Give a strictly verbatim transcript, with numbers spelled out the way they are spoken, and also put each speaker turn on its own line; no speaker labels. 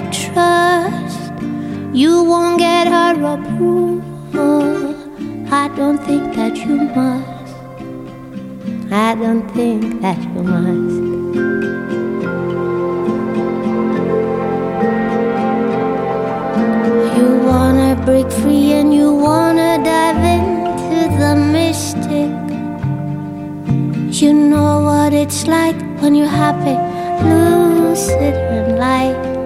trust. You won't get her approval. I don't think that you must. I don't think that you must. You wanna break free and you wanna dive into the mystic. You know what it's like when you're happy, lucid and light.